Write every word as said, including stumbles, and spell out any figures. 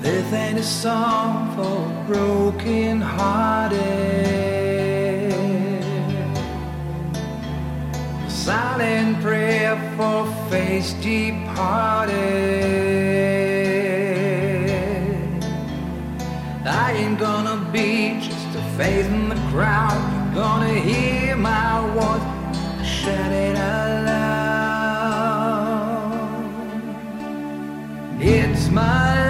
This ain't a song for broken hearted, a silent prayer for face departed. I ain't gonna be just a face in the crowd. You're gonna hear my voice, shout it out loud. It's my